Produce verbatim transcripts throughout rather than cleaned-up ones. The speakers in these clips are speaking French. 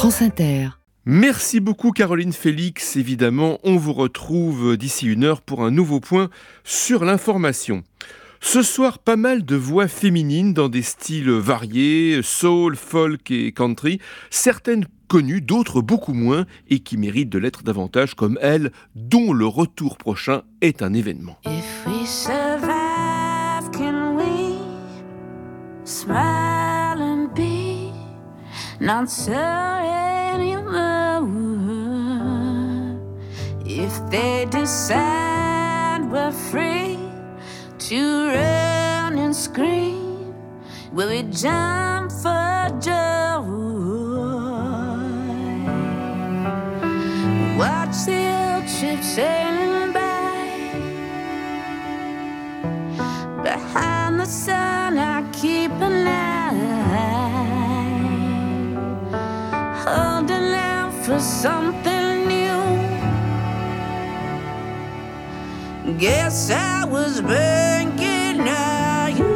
France Inter. Merci beaucoup Caroline Félix. Évidemment, on vous retrouve d'ici une heure pour un nouveau point sur l'information. Ce soir, pas mal de voix féminines dans des styles variés, soul, folk et country. Certaines connues, d'autres beaucoup moins et qui méritent de l'être davantage comme elle, dont le retour prochain est un événement. If we survive, can we smile and be not sorry anymore? If they decide we're free to run and scream, will we jump for joy? Watch the old ship sailing by. Behind the sun I keep an eye, holding out for something new. Guess I was banking on you.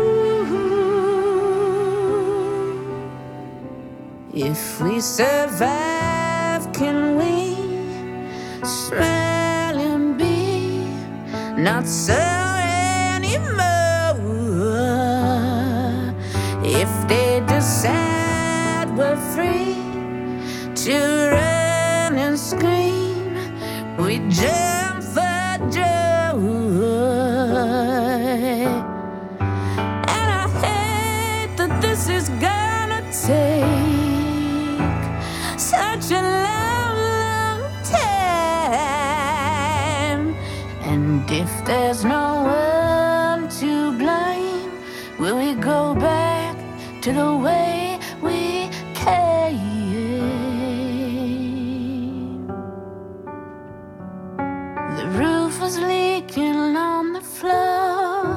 If we survive, can we smile and be not so anymore? If they decide we're free to run and scream, we jump for joy. And I hate that this is gonna take such a long, long time. And if there's no one to blame, will we go back to the way we came? The roof was leaking on the floor,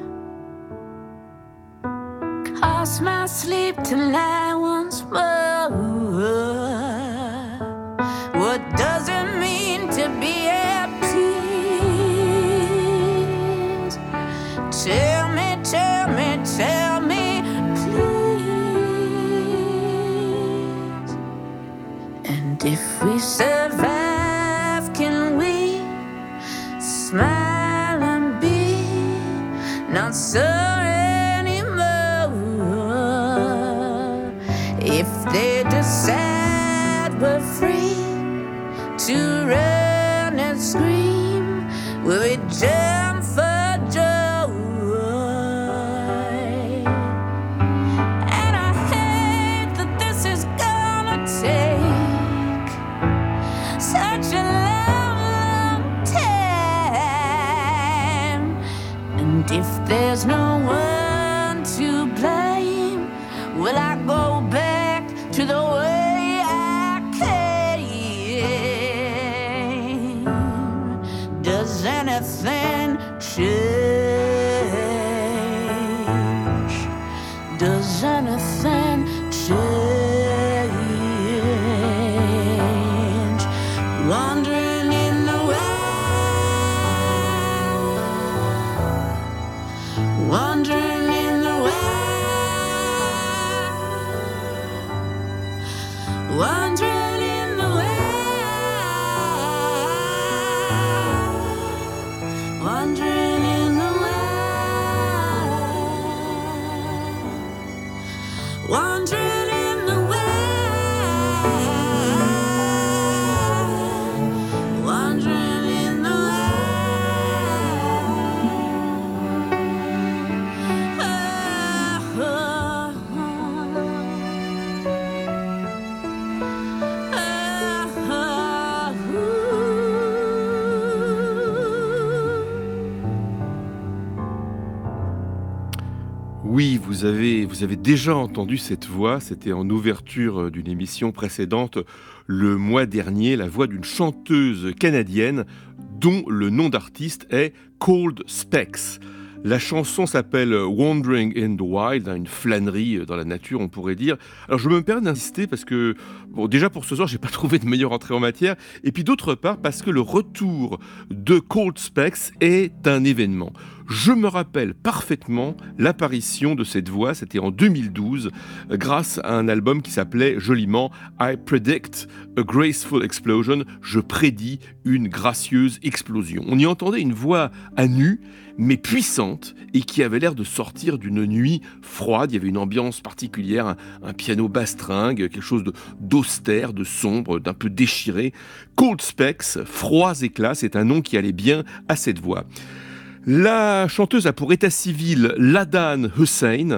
cost my sleep tonight once more. What does it mean to be at peace? Tell me, tell me, tell me, please. And if we survive, can we smile and be not so anymore? If they decide we're free to run and scream, will we jump for joy? And I hate that this is gonna take such a long, long time. And if there's no one to blame, will I go back to the way I came? Does anything change? Does anything change? Wandering in the wild, wandering in the wild, wandering in the wild, wandering in the wild, wandering in the wild, wandering in the Oui, vous avez, vous avez déjà entendu cette voix, c'était en ouverture d'une émission précédente le mois dernier, la voix d'une chanteuse canadienne dont le nom d'artiste est Cold Specs. La chanson s'appelle Wandering in the Wild, hein, une flânerie dans la nature, on pourrait dire. Alors je me permets d'insister parce que, bon, déjà pour ce soir, j'ai pas trouvé de meilleure entrée en matière, et puis d'autre part parce que le retour de Cold Specs est un événement. Je me rappelle parfaitement l'apparition de cette voix, c'était en deux mille douze, grâce à un album qui s'appelait joliment I Predict a Graceful Explosion, je prédis une gracieuse explosion. On y entendait une voix à nu, mais puissante, et qui avait l'air de sortir d'une nuit froide. Il y avait une ambiance particulière, un, un piano basse-stringue, quelque chose de, d'austère, de sombre, d'un peu déchiré. Cold Specs, froids éclats, c'est un nom qui allait bien à cette voix. La chanteuse a pour état civil Ladan Hussein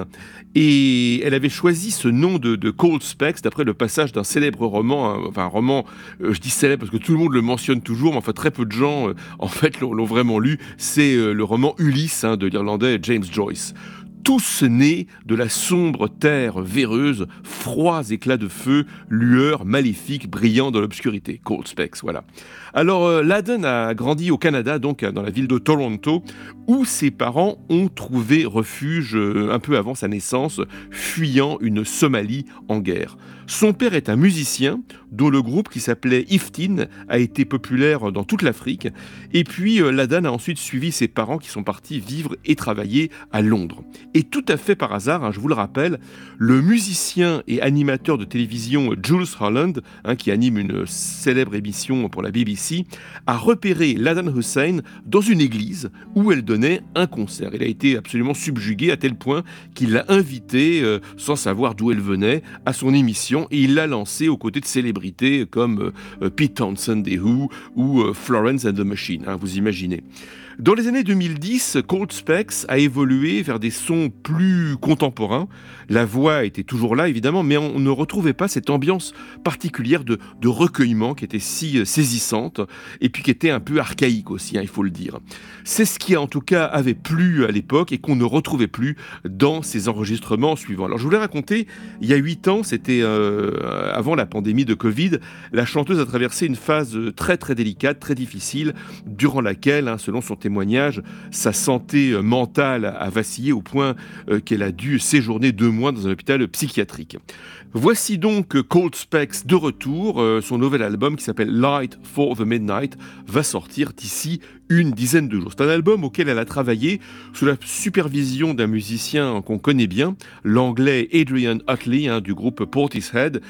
et elle avait choisi ce nom de, de Cold Specs d'après le passage d'un célèbre roman, un, enfin un roman, euh, je dis célèbre parce que tout le monde le mentionne toujours, mais enfin très peu de gens euh, en fait l'ont, l'ont vraiment lu, c'est euh, le roman Ulysse hein, de l'Irlandais James Joyce. Tous nés de la sombre terre véreuse, froids éclats de feu, lueurs maléfiques brillant dans l'obscurité. Cold Specs, voilà. Alors, euh, Ladan a grandi au Canada, donc dans la ville de Toronto, où ses parents ont trouvé refuge euh, un peu avant sa naissance, fuyant une Somalie en guerre. Son père est un musicien, dont le groupe qui s'appelait Iftin a été populaire dans toute l'Afrique. Et puis, euh, Ladan a ensuite suivi ses parents qui sont partis vivre et travailler à Londres. Et tout à fait par hasard, hein, je vous le rappelle, le musicien et animateur de télévision Jools Holland, hein, qui anime une célèbre émission pour la B B C, a repéré Ladan Hussein dans une église où elle donnait un concert. Il a été absolument subjugué à tel point qu'il l'a invitée, euh, sans savoir d'où elle venait, à son émission et il l'a lancée aux côtés de célébrités comme euh, Pete Townshend des Who ou euh, Florence and the Machine, hein, vous imaginez. Dans les années deux mille dix, Cold Specs a évolué vers des sons plus contemporains. La voix était toujours là, évidemment, mais on ne retrouvait pas cette ambiance particulière de, de recueillement qui était si saisissante et puis qui était un peu archaïque aussi, hein, il faut le dire. C'est ce qui, en tout cas, avait plu à l'époque et qu'on ne retrouvait plus dans ces enregistrements suivants. Alors, je voulais raconter, il y a huit ans, c'était euh, avant la pandémie de Covid, la chanteuse a traversé une phase très très délicate, très difficile, durant laquelle, hein, selon son témoignage, sa santé mentale a vacillé au point euh, qu'elle a dû séjourner deux mois dans un hôpital psychiatrique. Voici donc Cold Specs de retour. Euh, son nouvel album qui s'appelle Light for the Midnight va sortir d'ici une dizaine de jours. C'est un album auquel elle a travaillé sous la supervision d'un musicien qu'on connaît bien, l'anglais Adrian Utley hein, du groupe Portishead.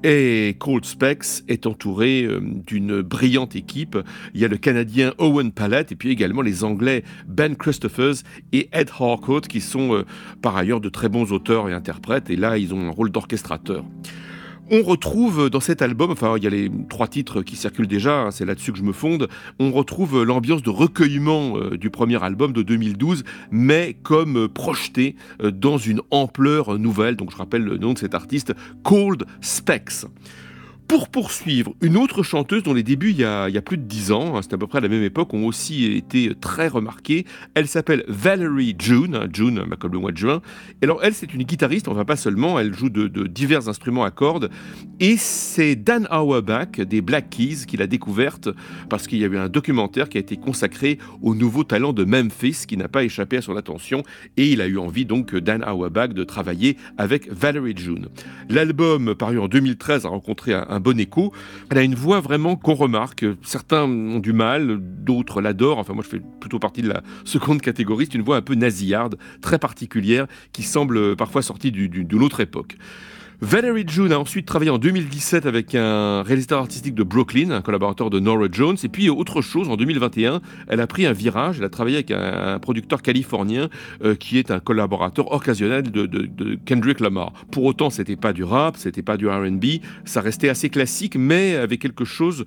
Et Cold Specs est entouré euh, d'une brillante équipe. Il y a le Canadien Owen Pallett et puis également les Anglais Ben Christophers et Ed Harcourt qui sont euh, par ailleurs de très bons auteurs et interprètes. Et là, ils ont un rôle d'orchestrateur. On retrouve dans cet album, enfin il y a les trois titres qui circulent déjà, hein, c'est là-dessus que je me fonde, on retrouve l'ambiance de recueillement euh, du premier album de deux mille douze, mais comme euh, projeté euh, dans une ampleur nouvelle. Donc je rappelle le nom de cet artiste, Cold Specs. Pour poursuivre, une autre chanteuse dont les débuts il y a, il y a plus de dix ans, hein, c'est à peu près à la même époque, ont aussi été très remarqués. Elle s'appelle Valerie June, hein, June bah, comme le mois de juin. Et alors elle, c'est une guitariste, enfin pas seulement, elle joue de, de divers instruments à cordes. Et c'est Dan Auerbach des Black Keys qui l'a découverte parce qu'il y a eu un documentaire qui a été consacré au nouveau talent de Memphis qui n'a pas échappé à son attention. Et il a eu envie donc, Dan Auerbach, de travailler avec Valerie June. L'album, paru en deux mille treize, a rencontré un un bon écho. Elle a une voix vraiment qu'on remarque. Certains ont du mal, d'autres l'adorent. Enfin, moi, je fais plutôt partie de la seconde catégorie. C'est une voix un peu nasillarde, très particulière, qui semble parfois sortie du, du, d'une autre époque. Valerie June a ensuite travaillé en deux mille dix-sept avec un réalisateur artistique de Brooklyn, un collaborateur de Norah Jones. Et puis, autre chose, en deux mille vingt et un, elle a pris un virage. Elle a travaillé avec un, un producteur californien euh, qui est un collaborateur occasionnel de, de, de Kendrick Lamar. Pour autant, c'était pas du rap, c'était pas du R and B. Ça restait assez classique, mais avec quelque chose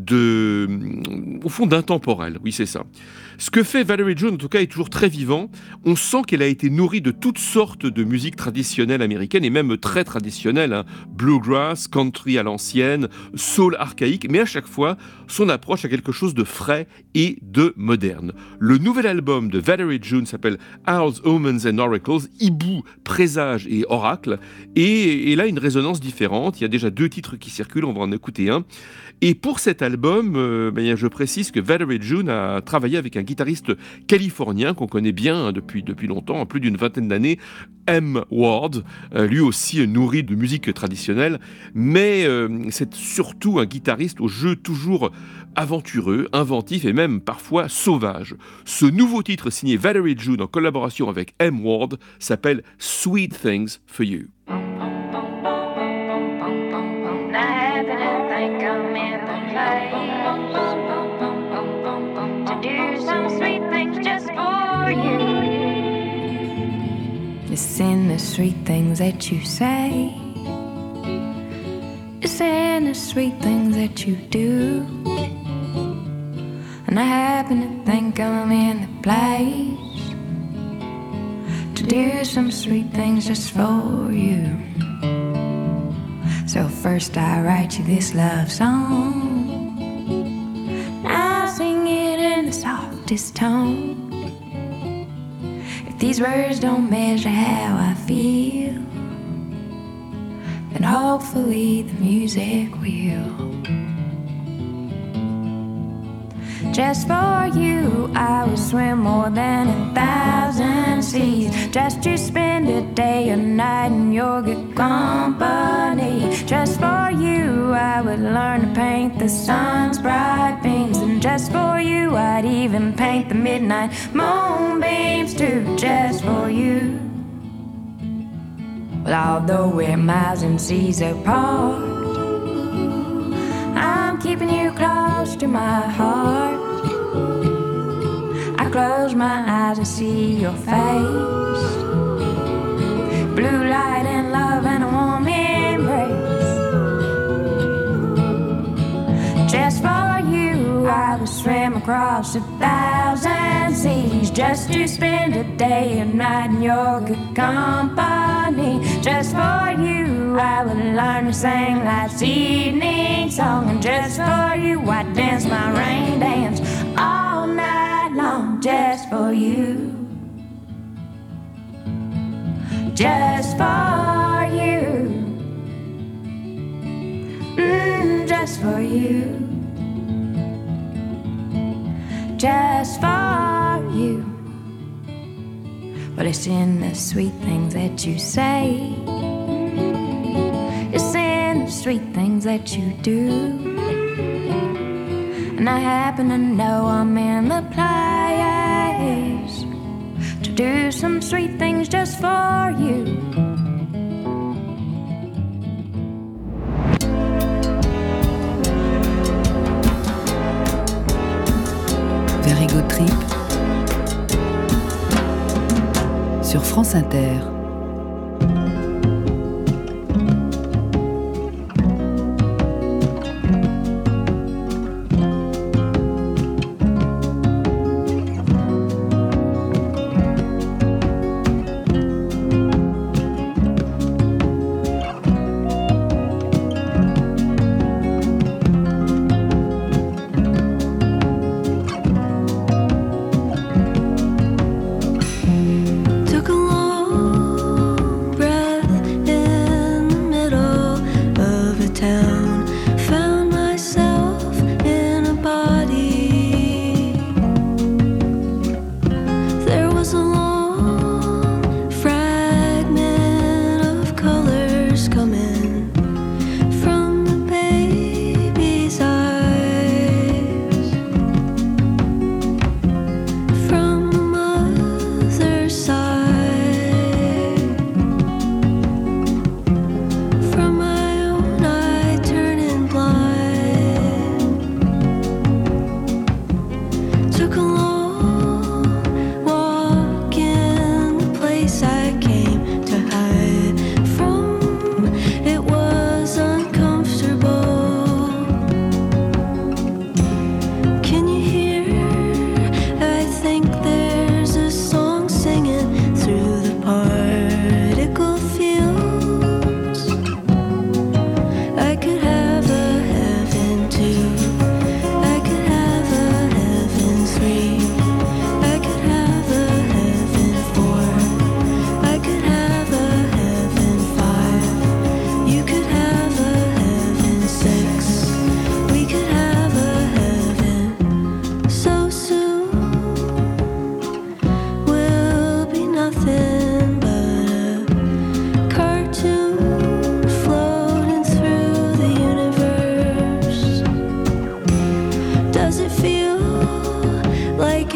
de, au fond, d'intemporel. Oui, c'est ça. Ce que fait Valerie June, en tout cas, est toujours très vivant. On sent qu'elle a été nourrie de toutes sortes de musiques traditionnelles américaines et même très traditionnelles, hein. Bluegrass, country à l'ancienne, soul archaïque, mais à chaque fois, son approche a quelque chose de frais et de moderne. Le nouvel album de Valerie June s'appelle Owls, Omens and Oracles, Hibou, Présage et Oracle, et, et là, une résonance différente. Il y a déjà deux titres qui circulent, on va en écouter un. Et pour cet album, euh, ben, je précise que Valerie June a travaillé avec un guitariste californien qu'on connaît bien hein, depuis, depuis longtemps, plus d'une vingtaine d'années, M. Ward, euh, lui aussi nourri de de musique traditionnelle, mais euh, c'est surtout un guitariste au jeu toujours aventureux, inventif et même parfois sauvage. Ce nouveau titre signé Valerie June en collaboration avec M. Ward s'appelle Sweet Things for You. It's in the sweet things that you say. It's in the sweet things that you do. And I happen to think I'm in the place to do some sweet things just for you. So first I write you this love song. I'll sing it in the softest tone. If these words don't measure how I feel, then hopefully the music will. Just for you, I would swim more than a thousand seas, just to spend a day or night in your good company. Just for you, I would learn to paint the sun's bright beams, and just for you, I'd even paint the midnight moonbeams too. Just for you. Well, although we're miles and seas apart, I'm keeping you close to my heart. I close my eyes and see your face, blue light and love and a warm embrace. Just for you, I would swim across a thousand seas, just to spend a day and night in your good company. Just for you, I would learn to sing life's evening song, and just for you, I'd dance my rain dance all night long. Just for you, just for you, mm, just for you, just for you. Well, it's in the sweet things that you say, it's in the sweet things that you do. And I happen to know I'm in the place to do some sweet things just for you. Very Good Trip sur France Inter. Took a long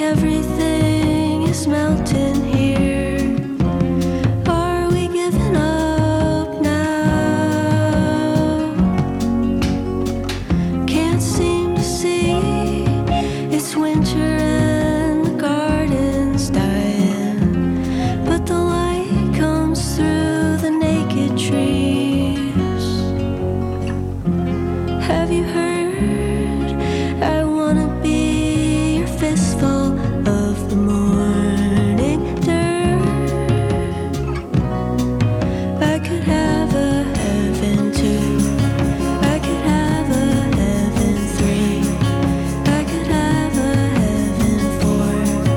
everything is melting here. Are we giving up now? Can't seem to see it's winter and the garden's dying, but the light comes through the naked trees. Have you heard? I wanna be your fistful of the morning dirt. I could have a heaven two, I could have a heaven three, I could have a heaven four,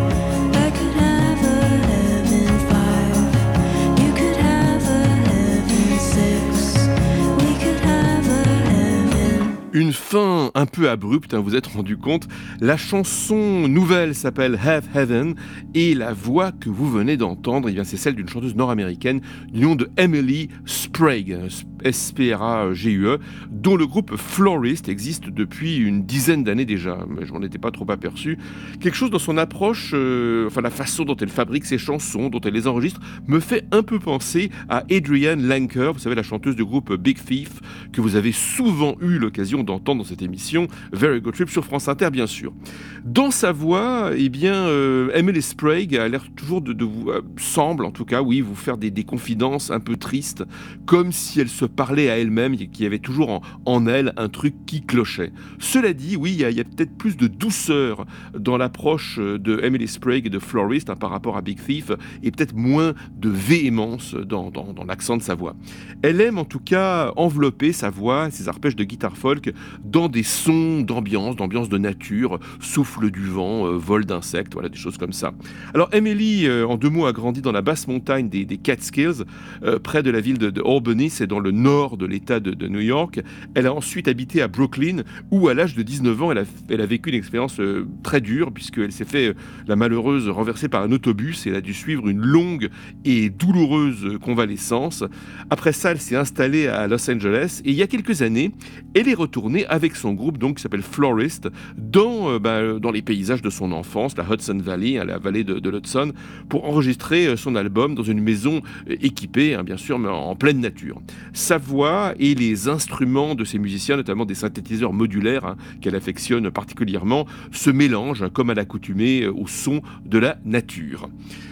I could have a heaven five, you could have a heaven six, we could have a heaven. Une fin un peu abrupte, hein, vous êtes rendu compte. La chanson nouvelle s'appelle Have Heaven et la voix que vous venez d'entendre, eh bien, c'est celle d'une chanteuse nord-américaine du nom de Emily Sprague, S P R A G U E, dont le groupe Florist existe depuis une dizaine d'années déjà, mais je m'en étais pas trop aperçu. Quelque chose dans son approche, euh, enfin la façon dont elle fabrique ses chansons, dont elle les enregistre, me fait un peu penser à Adrienne Lenker, vous savez, la chanteuse du groupe Big Thief, que vous avez souvent eu l'occasion d'entendre dans cette émission, Very Good Trip sur France Inter, bien sûr. Dans sa voix, eh bien, euh, Emily Sprague a l'air toujours de, de vous, euh, semble en tout cas, oui, vous faire des, des confidences un peu tristes, comme si elle se parlait à elle-même, qu'il y avait toujours en, en elle un truc qui clochait. Cela dit, oui, il y a, il y a peut-être plus de douceur dans l'approche de Emily Sprague et de Florist hein, par rapport à Big Thief, et peut-être moins de véhémence dans, dans, dans l'accent de sa voix. Elle aime en tout cas envelopper sa voix, ses arpèges de guitare folk, dans des sons d'ambiance, d'ambiance de nature, souffle du vent, euh, vol d'insectes, voilà, des choses comme ça. Alors Emily, euh, en deux mots, a grandi dans la basse montagne des, des Catskills, euh, près de la ville de, de Albany, c'est dans le nord de l'État de, de New York. Elle a ensuite habité à Brooklyn, où à l'âge de dix-neuf ans, elle a, elle a vécu une expérience euh, très dure, puisqu'elle s'est fait, euh, la malheureuse, renversée par un autobus, et elle a dû suivre une longue et douloureuse convalescence. Après ça, elle s'est installée à Los Angeles, et il y a quelques années, elle est retournée avec son groupe, donc, qui s'appelle Florist, dans, euh, bah, dans les paysages de son enfance, la Hudson Valley, hein, la vallée de, de l'Hudson, pour enregistrer euh, son album dans une maison euh, équipée, hein, bien sûr, mais en, en pleine nature. Sa voix et les instruments de ses musiciens, notamment des synthétiseurs modulaires hein, qu'elle affectionne particulièrement, se mélangent, hein, comme à l'accoutumée, euh, au son de la nature.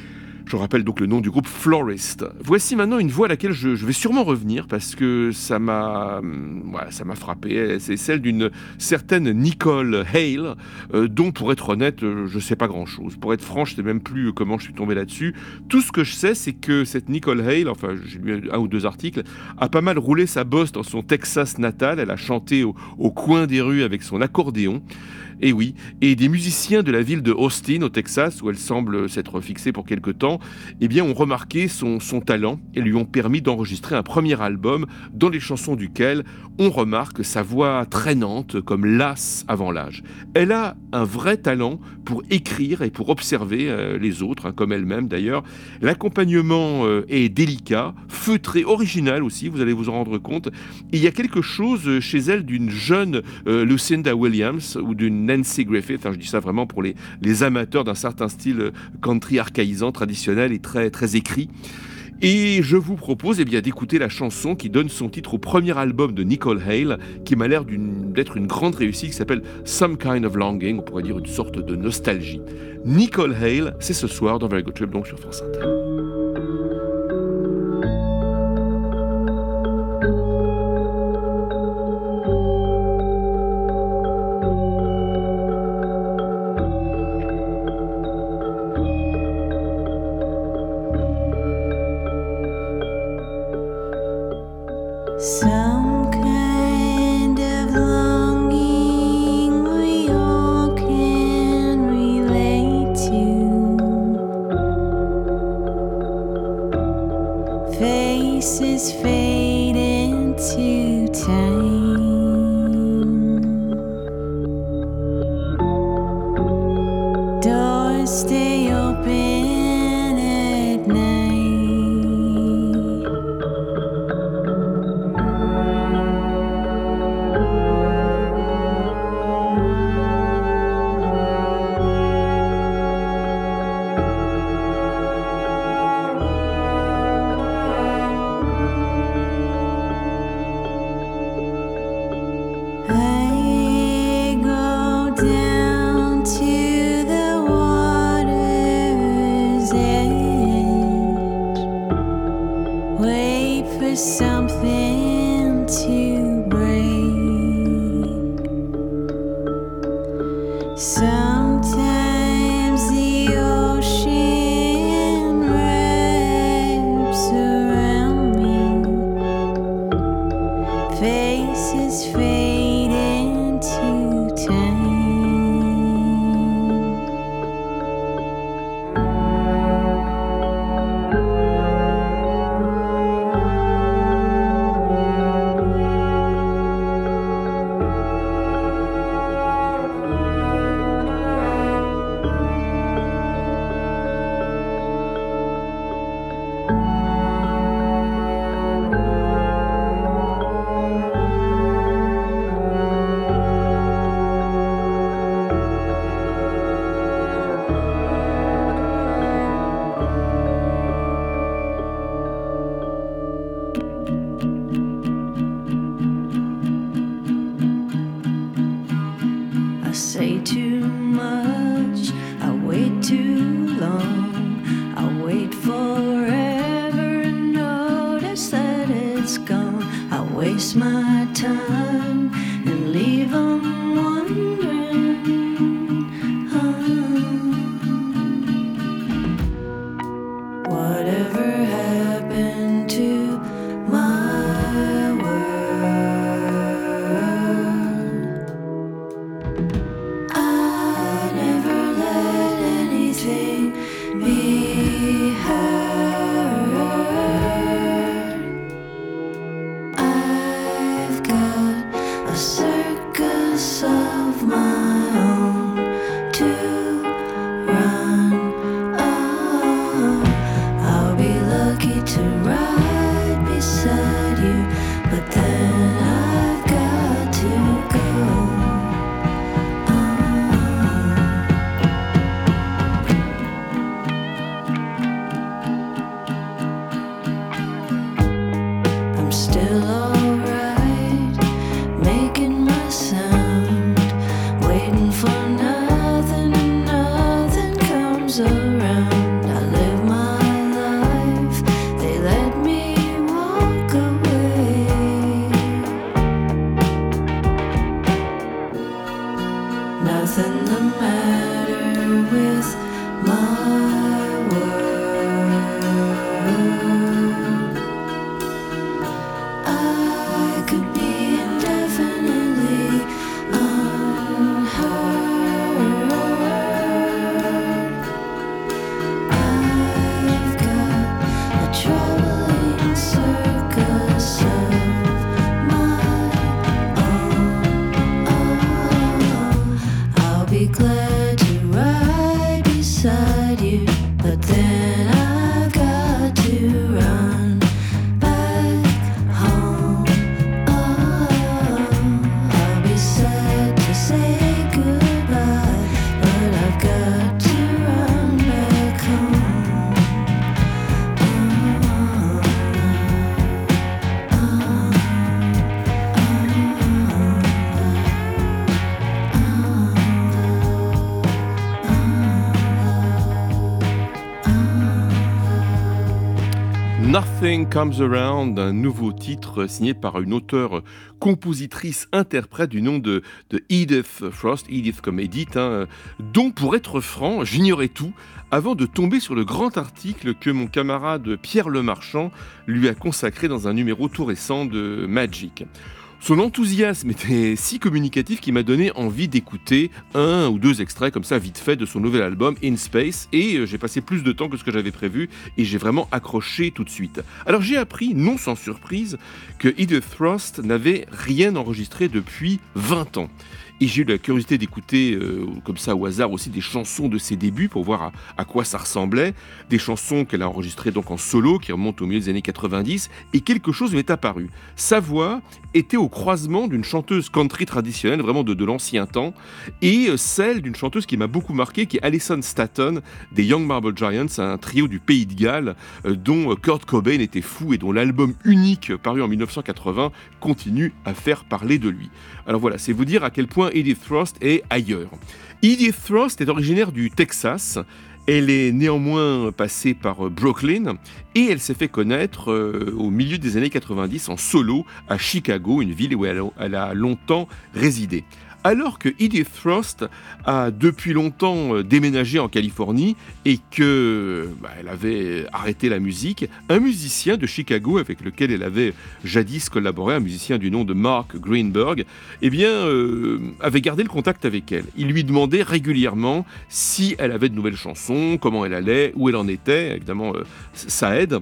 Je rappelle donc le nom du groupe Florist. Voici maintenant une voix à laquelle je, je vais sûrement revenir parce que ça m'a, voilà, ça m'a frappé. C'est celle d'une certaine Nicole Hale, euh, dont, pour être honnête, euh, je ne sais pas grand-chose. Pour être franc, je ne sais même plus comment je suis tombé là-dessus. Tout ce que je sais, c'est que cette Nicole Hale, enfin, j'ai lu un ou deux articles, a pas mal roulé sa bosse dans son Texas natal. Elle a chanté au, au coin des rues avec son accordéon. Et oui, et des musiciens de la ville de Austin, au Texas, où elle semble s'être fixée pour quelque temps, eh bien, ont remarqué son, son talent et lui ont permis d'enregistrer un premier album dans les chansons duquel on remarque sa voix traînante comme lasse avant l'âge. Elle a un vrai talent pour écrire et pour observer euh, les autres, hein, comme elle-même d'ailleurs. L'accompagnement euh, est délicat, feutré, original aussi, vous allez vous en rendre compte. Et il y a quelque chose chez elle d'une jeune euh, Lucinda Williams ou d'une Nancy Griffith, enfin, je dis ça vraiment pour les, les amateurs d'un certain style country archaïsant, traditionnel et très, très écrit. Et je vous propose eh bien, d'écouter la chanson qui donne son titre au premier album de Nicole Hale, qui m'a l'air d'une, d'être une grande réussite, qui s'appelle Some Kind of Longing, on pourrait dire une sorte de nostalgie. Nicole Hale, c'est ce soir dans Very Good Trip, donc sur France Inter. Some kind of longing we all can relate to. Sometimes the ocean wraps around me, faces fade into time. I say too much, I wait too long, I wait forever and notice that it's gone. I waste my time and leave 'em wondering, huh? Whatever happened to my world? I never let anything be heard. I've got a circus of my own to run. Oh, I'll be lucky to ride beside you, but then I've got to go. I'm still alright, making my sound, waiting for nothing and nothing comes around. I live my life, they let me walk away. Nothing the matter with my world. I could be indefinitely unheard. I've got a traveling circus of my own. I'll be glad to ride beside you, but then I've got to run back home. Oh, I'll be sad to say goodbye, but I've got to run back home. Nothing Comes Around, un nouveau titre signé par une auteure, compositrice, interprète du nom de, de Edith Frost, Edith comme Edith, hein, dont pour être franc, j'ignorais tout avant de tomber sur le grand article que mon camarade Pierre Lemarchand lui a consacré dans un numéro tout récent de Magic. Son enthousiasme était si communicatif qu'il m'a donné envie d'écouter un ou deux extraits comme ça vite fait de son nouvel album In Space, et j'ai passé plus de temps que ce que j'avais prévu et j'ai vraiment accroché tout de suite. Alors j'ai appris, non sans surprise, que Edith Frost n'avait rien enregistré depuis vingt ans. Et j'ai eu la curiosité d'écouter, euh, comme ça au hasard aussi, des chansons de ses débuts pour voir à, à quoi ça ressemblait. Des chansons qu'elle a enregistrées donc en solo, qui remontent au milieu des années quatre-vingt-dix, et quelque chose m'est apparu. Sa voix était au croisement d'une chanteuse country traditionnelle, vraiment de, de l'ancien temps, et celle d'une chanteuse qui m'a beaucoup marqué, qui est Alison Staton, des Young Marble Giants, un trio du Pays de Galles, euh, dont Kurt Cobain était fou et dont l'album unique, paru en dix-neuf cent quatre-vingts, continue à faire parler de lui. Alors voilà, c'est vous dire à quel point Edith Frost est ailleurs. Edith Frost est originaire du Texas. Elle est néanmoins passée par Brooklyn et elle s'est fait connaître euh, au milieu des années quatre-vingt-dix en solo à Chicago, une ville où elle a, elle a longtemps résidé. Alors que Edith Frost a depuis longtemps déménagé en Californie et que bah, elle avait arrêté la musique, un musicien de Chicago avec lequel elle avait jadis collaboré, un musicien du nom de Mark Greenberg, eh bien, euh, avait gardé le contact avec elle. Il lui demandait régulièrement si elle avait de nouvelles chansons, comment elle allait, où elle en était. Évidemment, euh, ça aide.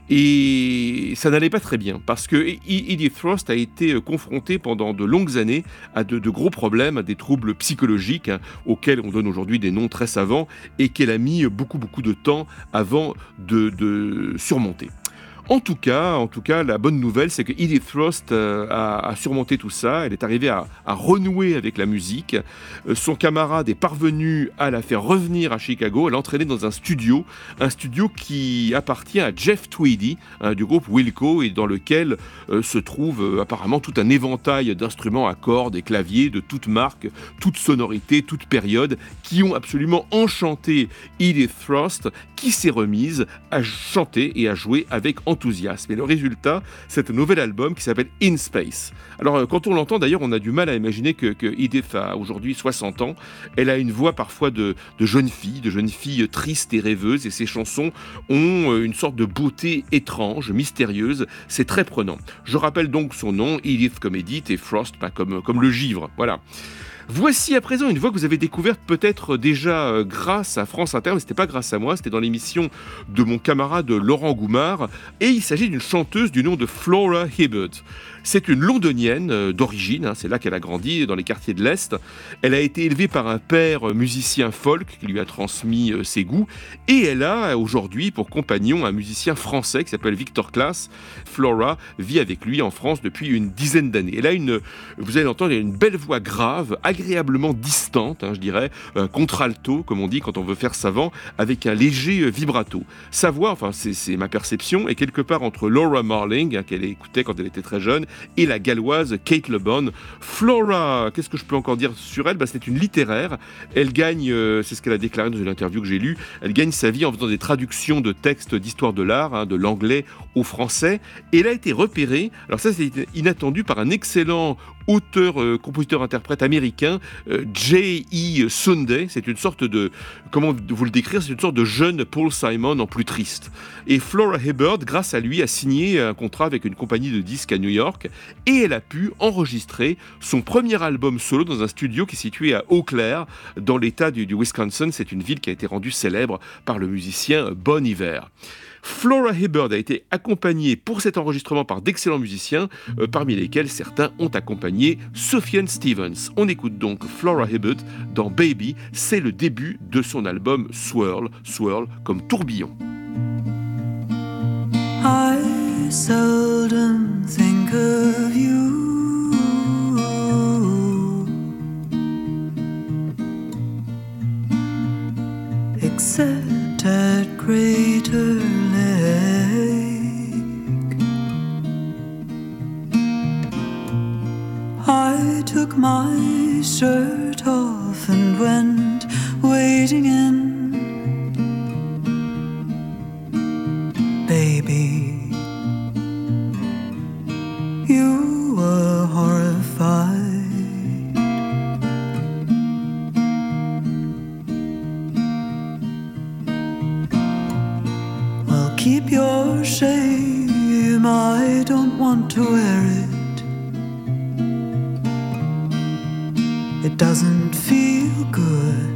Et ça n'allait pas très bien, parce que Edith Frost a été confrontée pendant de longues années à de, de gros problèmes, à des troubles psychologiques, hein, auxquels on donne aujourd'hui des noms très savants, et qu'elle a mis beaucoup beaucoup de temps avant de, de surmonter. En tout cas, en tout cas, la bonne nouvelle, c'est que Edith Frost euh, a, a surmonté tout ça. Elle est arrivée à, à renouer avec la musique. Euh, son camarade est parvenu à la faire revenir à Chicago, à l'entraîner dans un studio, un studio qui appartient à Jeff Tweedy, hein, du groupe Wilco, et dans lequel euh, se trouve euh, apparemment tout un éventail d'instruments à cordes et claviers de toutes marques, toutes sonorités, toutes périodes, qui ont absolument enchanté Edith Frost, qui s'est remise à chanter et à jouer avec enthousiasme. Et le résultat, c'est un nouvel album qui s'appelle In Space. Alors, quand on l'entend, d'ailleurs, on a du mal à imaginer que, que Edith a aujourd'hui soixante ans. Elle a une voix parfois de, de jeune fille, de jeune fille triste et rêveuse, et ses chansons ont une sorte de beauté étrange, mystérieuse. C'est très prenant. Je rappelle donc son nom, Edith comme Edith et Frost bah, comme, comme le givre. Voilà. Voici à présent une voix que vous avez découverte peut-être déjà euh, grâce à France Inter, mais ce n'était pas grâce à moi, c'était dans l'émission de mon camarade Laurent Goumard, et il s'agit d'une chanteuse du nom de Flora Hibbert. C'est une londonienne euh, d'origine, hein, c'est là qu'elle a grandi, dans les quartiers de l'Est. Elle a été élevée par un père euh, musicien folk qui lui a transmis euh, ses goûts, et elle a aujourd'hui pour compagnon un musicien français qui s'appelle Victor Klaas. Flora vit avec lui en France depuis une dizaine d'années. Elle a une, vous allez l'entendre, elle a une belle voix grave, agréablement distante, hein, je dirais, un contralto, comme on dit quand on veut faire savant, avec un léger vibrato. Sa voix, enfin c'est, c'est ma perception, est quelque part entre Laura Marling, hein, qu'elle écoutait quand elle était très jeune, et la galloise Kate Le Bon. Flora, qu'est-ce que je peux encore dire sur elle ? Bah, c'est une littéraire. Elle gagne, euh, c'est ce qu'elle a déclaré dans une interview que j'ai lue, elle gagne sa vie en faisant des traductions de textes d'histoire de l'art, hein, de l'anglais au français. Et elle a été repérée, alors ça c'est inattendu, par un excellent auteur, euh, compositeur, interprète américain, euh, J E Sunday. C'est une sorte de, comment vous le décrire, c'est une sorte de jeune Paul Simon en plus triste. Et Flora Hibbert, grâce à lui, a signé un contrat avec une compagnie de disques à New York, et elle a pu enregistrer son premier album solo dans un studio qui est situé à Eau Claire, dans l'état du, du Wisconsin. C'est une ville qui a été rendue célèbre par le musicien Bon Iver. Flora Hibbert a été accompagnée pour cet enregistrement par d'excellents musiciens, euh, parmi lesquels certains ont accompagné Sufjan Stevens. On écoute donc Flora Hibbert dans Baby, c'est le début de son album Swirl, Swirl comme tourbillon. I seldom think of you, except at Crater Lake. I took my shirt off and went wading in. Baby, you were horrified. Well, keep your shame, I don't want to wear it. It doesn't feel good.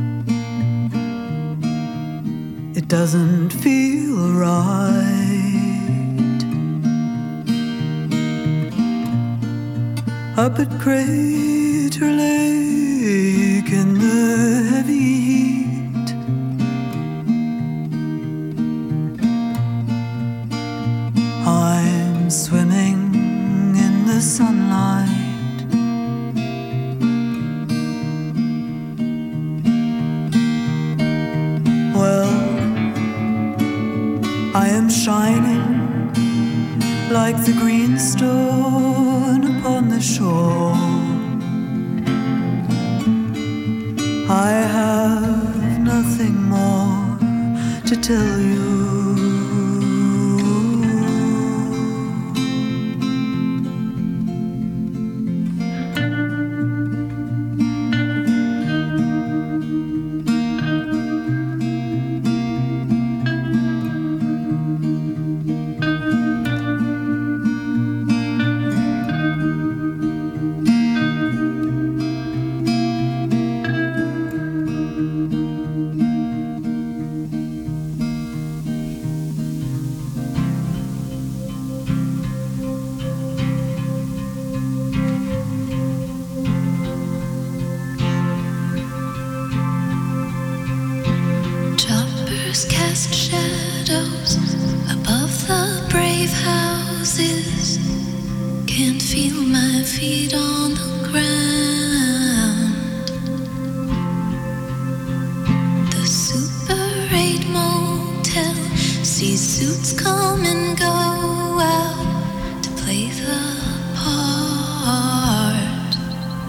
It doesn't feel right. Up at Crater Lake in the heavy heat, I'm swimming in the sunlight. Well, I am shining like the green stone upon the shore. I have nothing more to tell you. feet on the ground. The Super eight motel sees suits come and go out to play the part.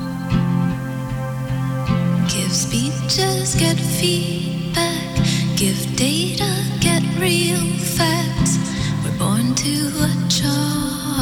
Give speeches, get feedback, give data, get real facts. We're born to a chart.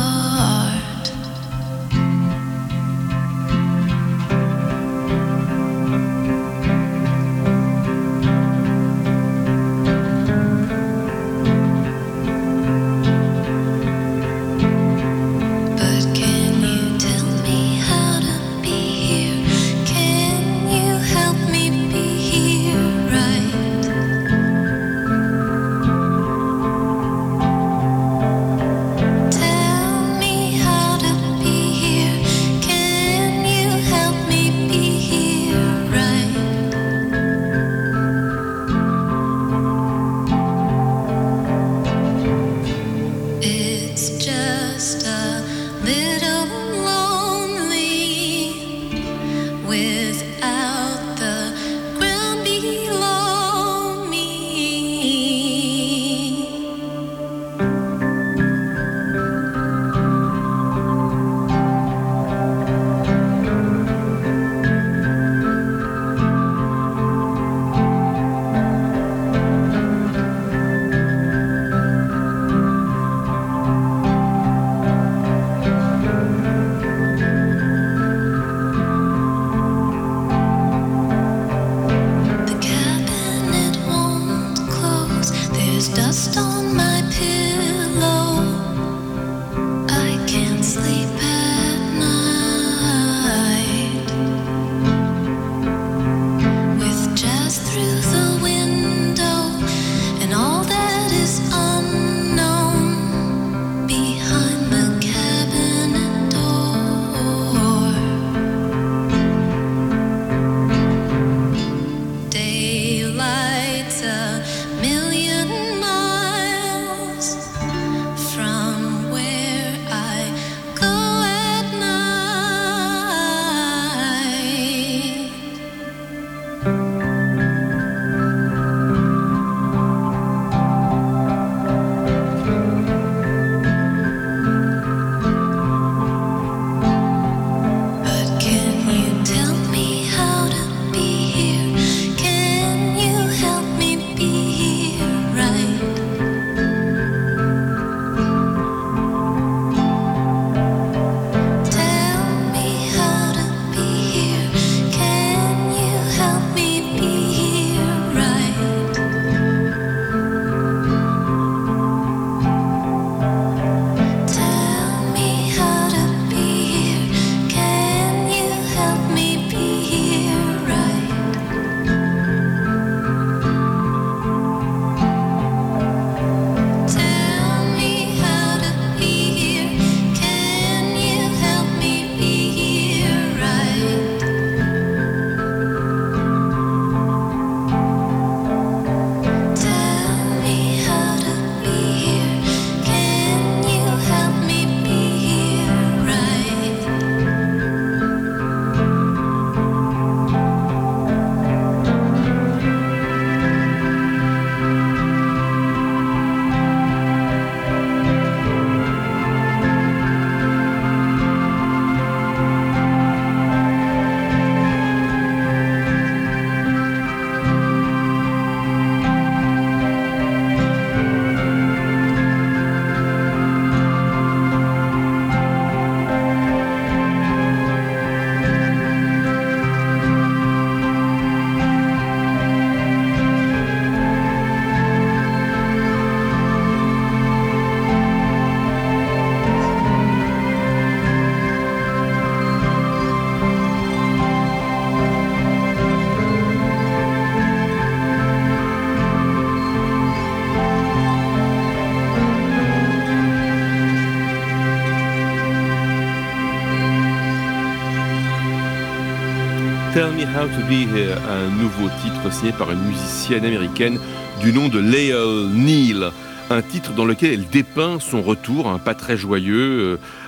Tell Me How to Be Here, un nouveau titre signé par une musicienne américaine du nom de Lael Neal. Un titre dans lequel elle dépeint son retour, hein, pas très joyeux,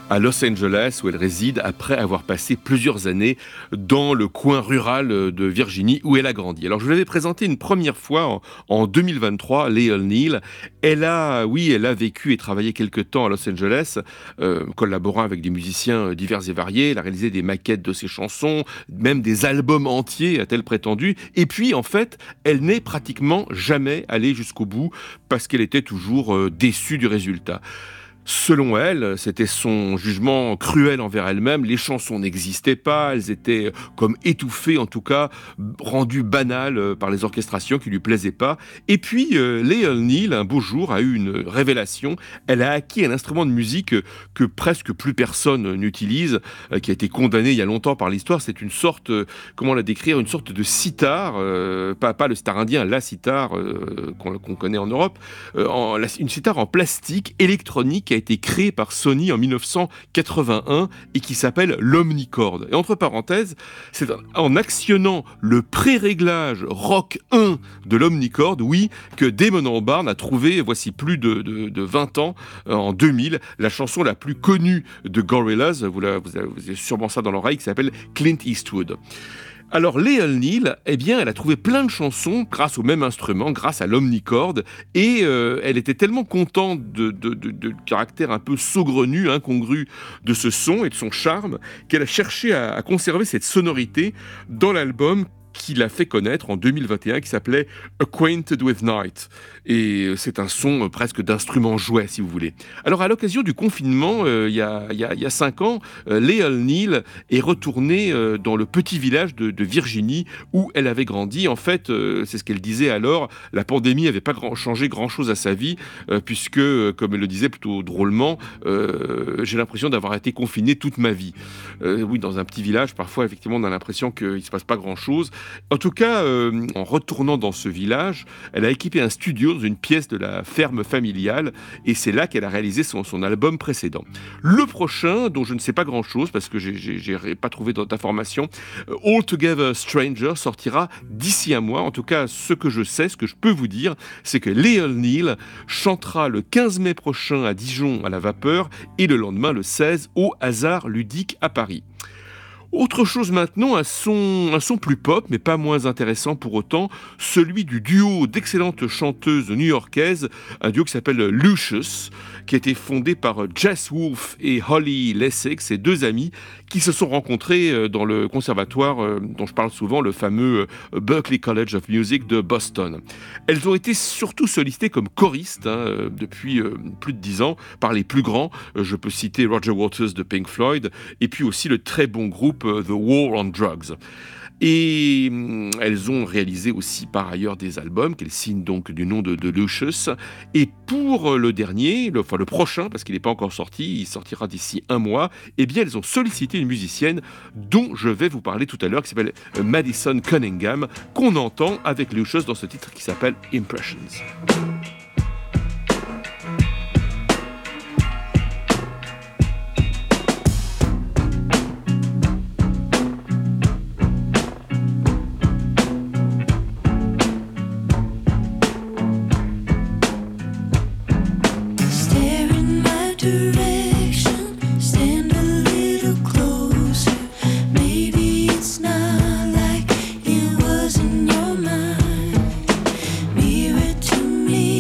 à Los Angeles où elle réside après avoir passé plusieurs années dans le coin rural de Virginie où elle a grandi. Alors je vous l'avais présenté une première fois en, en deux mille vingt-trois, Léa Neal. Elle a, oui, elle a vécu et travaillé quelque temps à Los Angeles, euh, collaborant avec des musiciens divers et variés. Elle a réalisé des maquettes de ses chansons, même des albums entiers, a-t-elle prétendu. Et puis en fait, elle n'est pratiquement jamais allée jusqu'au bout parce qu'elle était toujours euh, déçue du résultat. Selon elle, c'était son jugement cruel envers elle-même, les chansons n'existaient pas, elles étaient comme étouffées, en tout cas rendues banales par les orchestrations qui lui plaisaient pas. Et puis, euh, Léa Neal, un beau jour, a eu une révélation. Elle a acquis un instrument de musique que presque plus personne n'utilise, euh, qui a été condamné il y a longtemps par l'histoire. C'est une sorte, euh, comment la décrire, une sorte de sitar, euh, pas, pas le sitar indien, la sitar euh, qu'on, qu'on connaît en Europe, euh, en, la, une sitar en plastique électronique qui a été créé par Sony en dix-neuf cent quatre-vingt-un et qui s'appelle l'Omnichord. Et entre parenthèses, c'est en actionnant le pré-réglage Rock un de l'Omnichord, oui, que Damon Albarn a trouvé, voici plus de, de, de vingt ans, euh, en deux mille, la chanson la plus connue de Gorillaz, vous, la, vous, avez, vous avez sûrement ça dans l'oreille, qui s'appelle Clint Eastwood. Alors Léa Neal, eh bien, elle a trouvé plein de chansons grâce au même instrument, grâce à l'Omnichord, et euh, elle était tellement contente de, de, de, de caractère un peu saugrenu, incongru de ce son et de son charme, qu'elle a cherché à, à conserver cette sonorité dans l'album qui l'a fait connaître en deux mille vingt et un, qui s'appelait Acquainted with Night. Et c'est un son presque d'instrument jouet, si vous voulez. Alors, à l'occasion du confinement, euh, il y a, il y a, il y a cinq ans, euh, Léa Neal est retournée euh, dans le petit village de, de Virginie où elle avait grandi. En fait, euh, c'est ce qu'elle disait alors, la pandémie n'avait pas grand, changé grand-chose à sa vie, euh, puisque, euh, comme elle le disait plutôt drôlement, euh, j'ai l'impression d'avoir été confinée toute ma vie. Euh, oui, dans un petit village, parfois, effectivement, on a l'impression qu'il ne se passe pas grand-chose. En tout cas, euh, en retournant dans ce village, elle a équipé un studio dans une pièce de la ferme familiale et c'est là qu'elle a réalisé son, son album précédent. Le prochain, dont je ne sais pas grand-chose parce que j'ai, j'ai, j'ai pas trouvé d'informations, All Together Stranger, sortira d'ici un mois. En tout cas, ce que je sais, ce que je peux vous dire, c'est que Léa Neal chantera le quinze mai prochain à Dijon à la Vapeur et le lendemain, le seize, au Hasard Ludique à Paris. Autre chose maintenant, un son, un son plus pop, mais pas moins intéressant pour autant, celui du duo d'excellentes chanteuses new-yorkaises, un duo qui s'appelle Lucious, qui a été fondé par Jess Wolfe et Holly Lessig, ces deux amis qui se sont rencontrés dans le conservatoire dont je parle souvent, le fameux Berklee College of Music de Boston. Elles ont été surtout sollicitées comme choristes hein, depuis plus de dix ans par les plus grands. Je peux citer Roger Waters de Pink Floyd et puis aussi le très bon groupe The War on Drugs. Et elles ont réalisé aussi par ailleurs des albums qu'elles signent donc du nom de, de Lucious. Et pour le dernier, le, enfin le prochain, parce qu'il n'est pas encore sorti, il sortira d'ici un mois, eh bien elles ont sollicité une musicienne dont je vais vous parler tout à l'heure, qui s'appelle Madison Cunningham, qu'on entend avec Lucious dans ce titre qui s'appelle Impressions. Me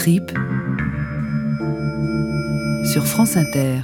Trip sur France Inter.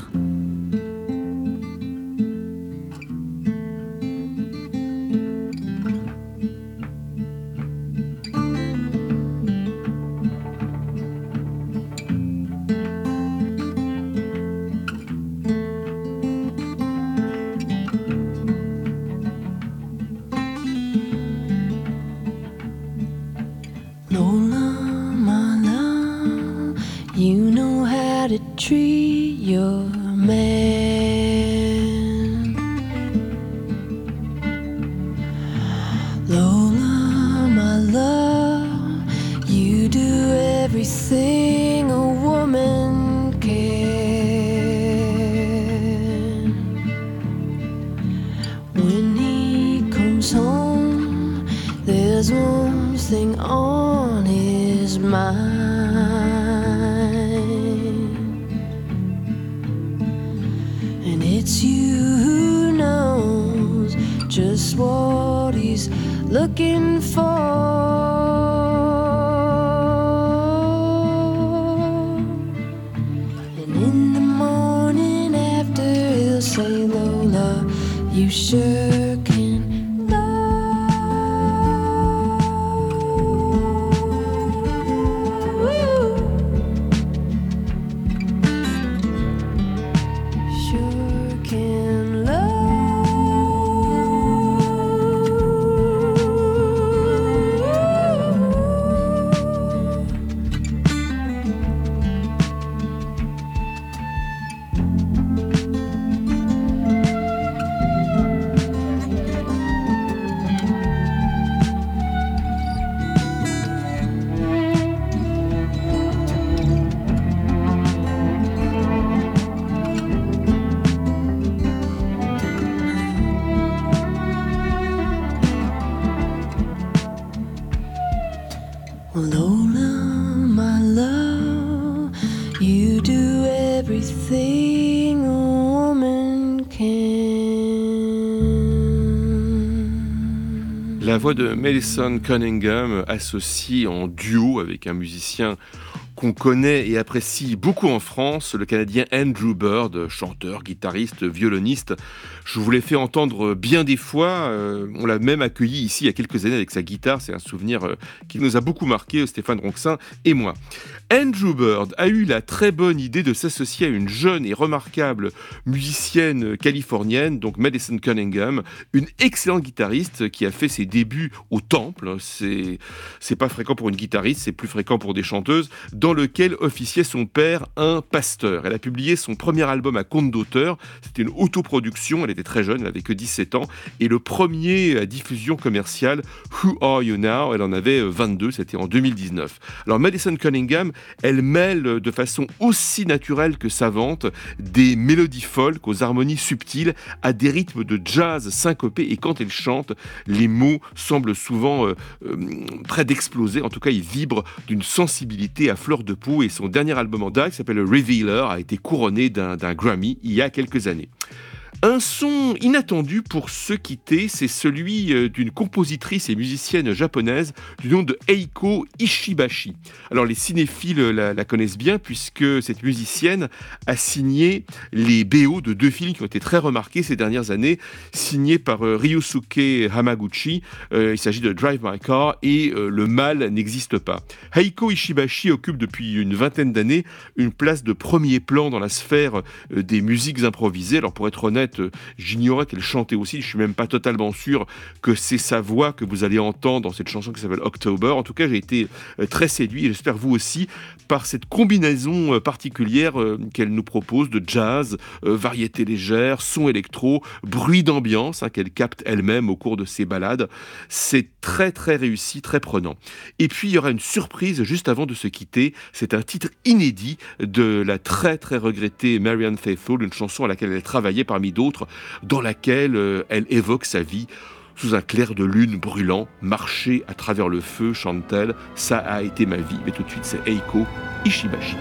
La voix de Madison Cunningham associée en duo avec un musicien qu'on connaît et apprécie beaucoup en France, le Canadien Andrew Bird, chanteur, guitariste, violoniste. Je vous l'ai fait entendre bien des fois. Euh, on l'a même accueilli ici il y a quelques années avec sa guitare. C'est un souvenir euh, qui nous a beaucoup marqué, Stéphane Ronxin et moi. Andrew Bird a eu la très bonne idée de s'associer à une jeune et remarquable musicienne californienne, donc Madison Cunningham, une excellente guitariste qui a fait ses débuts au Temple. C'est, c'est pas fréquent pour une guitariste, c'est plus fréquent pour des chanteuses, dans lequel officiait son père, un pasteur. Elle a publié son premier album à compte d'auteur. C'était une autoproduction, elle était très jeune, elle avait que dix-sept ans, et le premier à diffusion commerciale, Who Are You Now? Elle en avait vingt-deux, c'était en deux mille dix-neuf. Alors Madison Cunningham, elle mêle de façon aussi naturelle que savante des mélodies folk aux harmonies subtiles à des rythmes de jazz syncopés, et quand elle chante, les mots semblent souvent euh, euh, près d'exploser. En tout cas, ils vibrent d'une sensibilité à fleur de peau, et son dernier album en date, qui s'appelle Revealer, a été couronné d'un, d'un Grammy il y a quelques années. Un son inattendu pour se quitter, c'est celui d'une compositrice et musicienne japonaise du nom de Eiko Ishibashi. Alors les cinéphiles la, la connaissent bien puisque cette musicienne a signé les B O de deux films qui ont été très remarqués ces dernières années, signés par euh, Ryosuke Hamaguchi. Euh, il s'agit de Drive My Car et euh, Le Mal n'existe pas. Eiko Ishibashi occupe depuis une vingtaine d'années une place de premier plan dans la sphère euh, des musiques improvisées. Alors pour être honnête, j'ignorais qu'elle chantait aussi, je suis même pas totalement sûr que c'est sa voix que vous allez entendre dans cette chanson qui s'appelle October. En tout cas, j'ai été très séduit, et j'espère vous aussi, par cette combinaison particulière qu'elle nous propose de jazz, variété légère, son électro, bruit d'ambiance, hein, qu'elle capte elle-même au cours de ses balades. C'est très très réussi, très prenant. Et puis il y aura une surprise juste avant de se quitter, c'est un titre inédit de la très très regrettée Marianne Faithfull, une chanson à laquelle elle travaillait parmi d'autres, dans laquelle euh, elle évoque sa vie sous un clair de lune brûlant, marcher à travers le feu, chante-t-elle, ça a été ma vie. Mais tout de suite, c'est Eiko Ishibashi.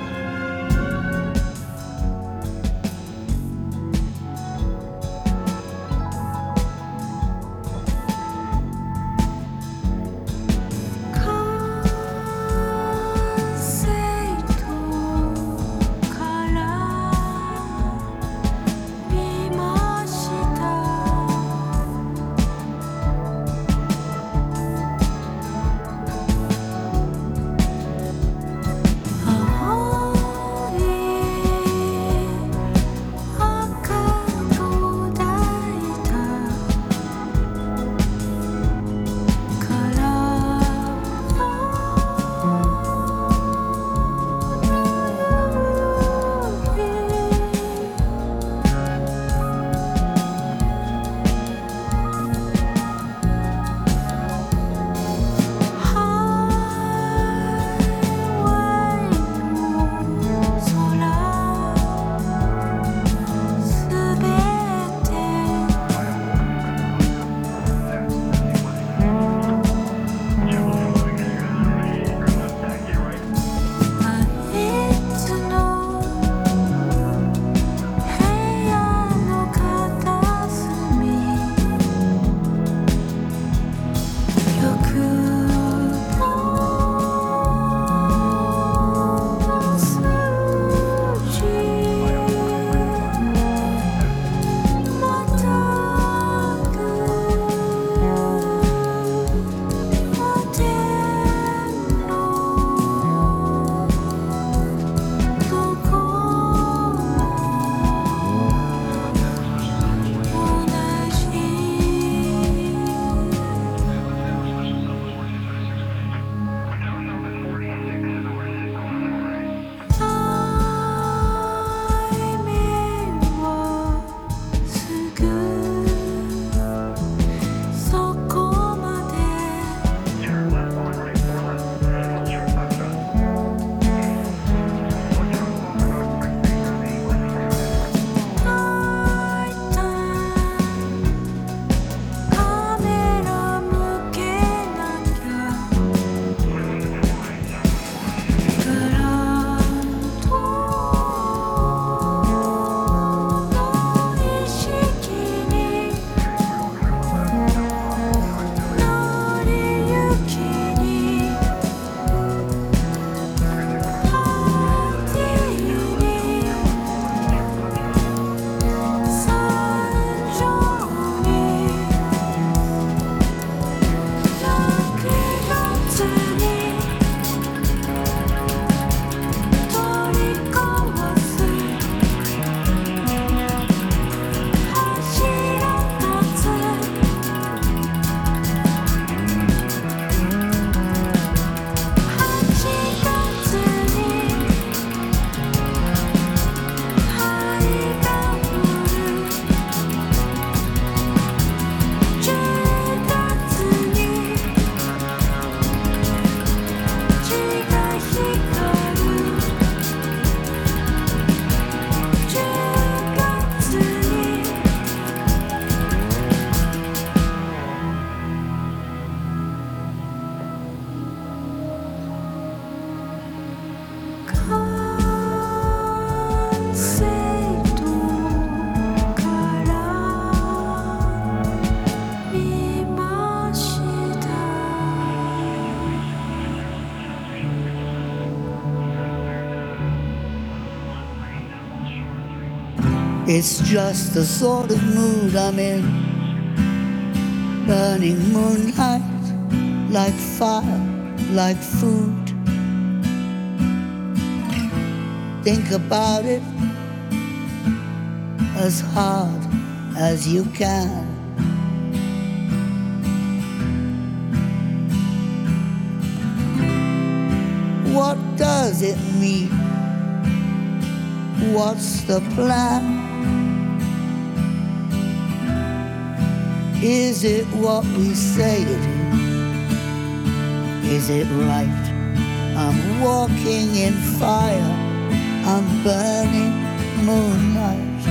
Say It's just the sort of mood I'm in. Burning moonlight, like fire, like food. Think about it as hard as you can. What does it mean? What's the plan? Is it what we say it is? Is it right? I'm walking in fire, I'm burning moonlight.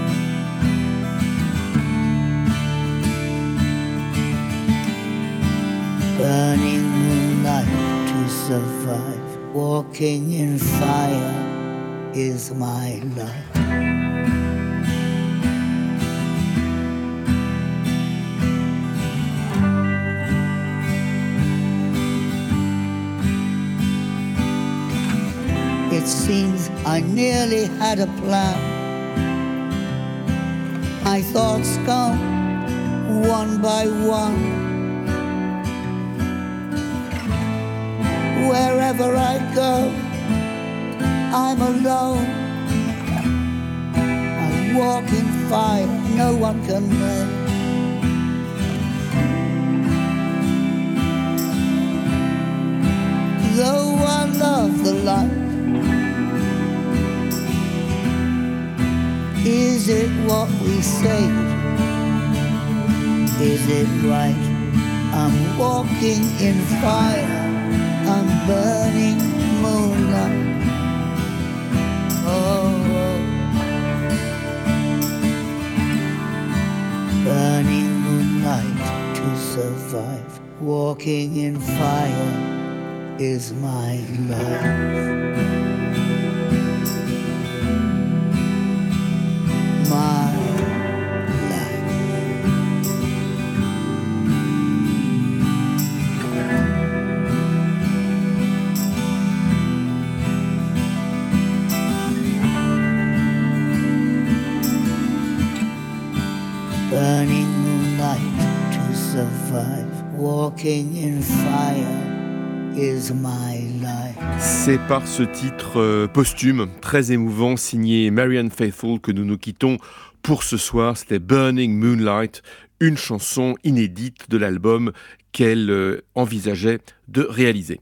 Burning moonlight to survive. Walking in fire is my life. It seems I nearly had a plan. My thoughts come one by one. Wherever I go, I'm alone. I walk in fire, no one can know. Though I love the light, is it what we say? Is it right? I'm walking in fire, I'm burning moonlight. Oh, oh. Burning moonlight to survive. Walking in fire is my life. My life. Burning moonlight to survive. Walking in fire is my life. C'est par ce titre euh, posthume, très émouvant, signé Marianne Faithfull, que nous nous quittons pour ce soir. C'était Burning Moonlight, une chanson inédite de l'album qu'elle euh, envisageait de réaliser.